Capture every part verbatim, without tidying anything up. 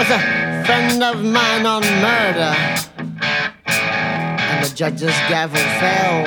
was a friend of mine on murder, and the judge's gavel fell.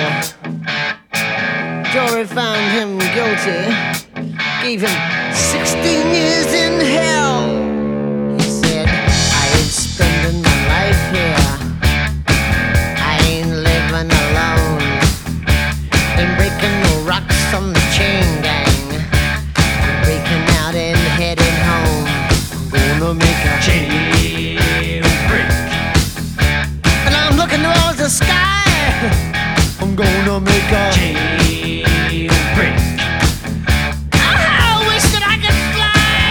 Jury found him guilty, gave him sixteen years in hell. He said, I ain't spending my life here, I ain't living alone, ain't breaking no rocks on the chain gang, I'm breaking out and heading home. I'm gonna make a jailbreak, and I'm looking towards the sky. I'm gonna make a jailbreak. I wish that I could fly,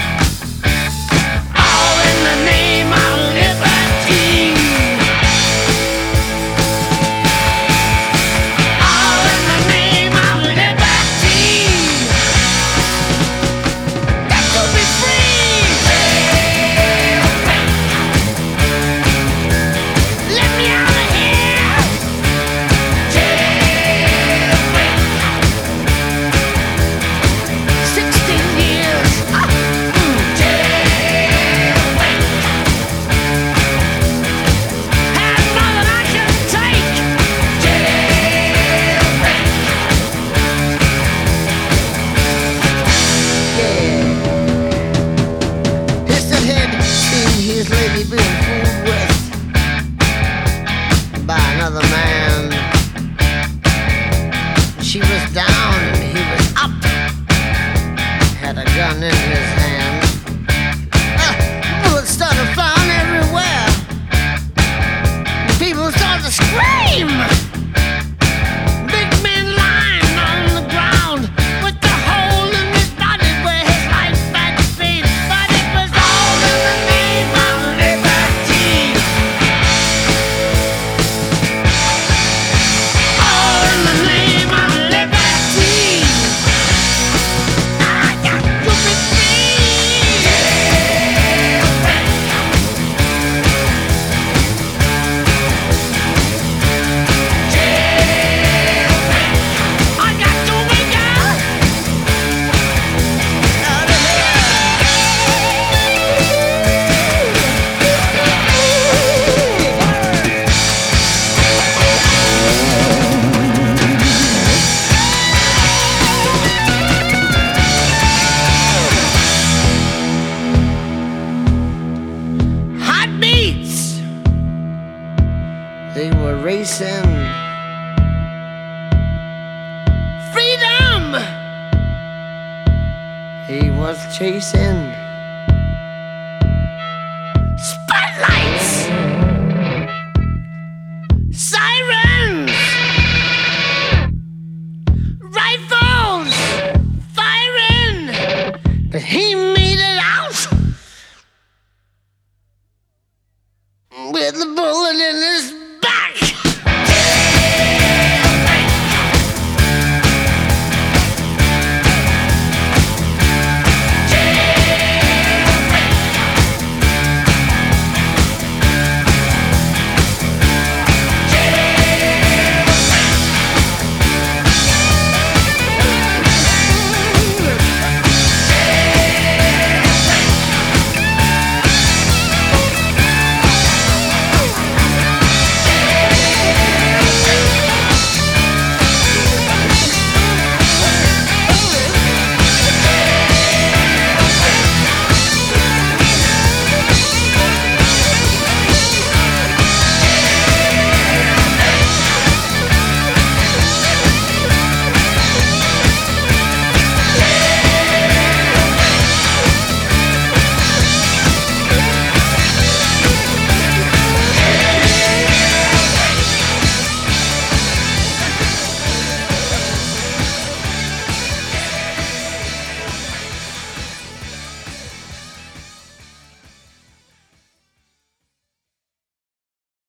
all in the name of liberty, all in the name of liberty. Got to be free. Let me out of here. Sixteen years. Ah, mm. Had more than I can take. Yeah. His head seen his lady being fooled with by another man. She was down and he was up, had a gun in his hand. Ah, bullets started flying everywhere. People started to scream. Big man lying on the ground with the hole in his body where his life had been. But it was all in the name of liberty, all in the name of liberty. I got to be free. I got to wake up out of hot beats. They were racing. Freedom he was chasing.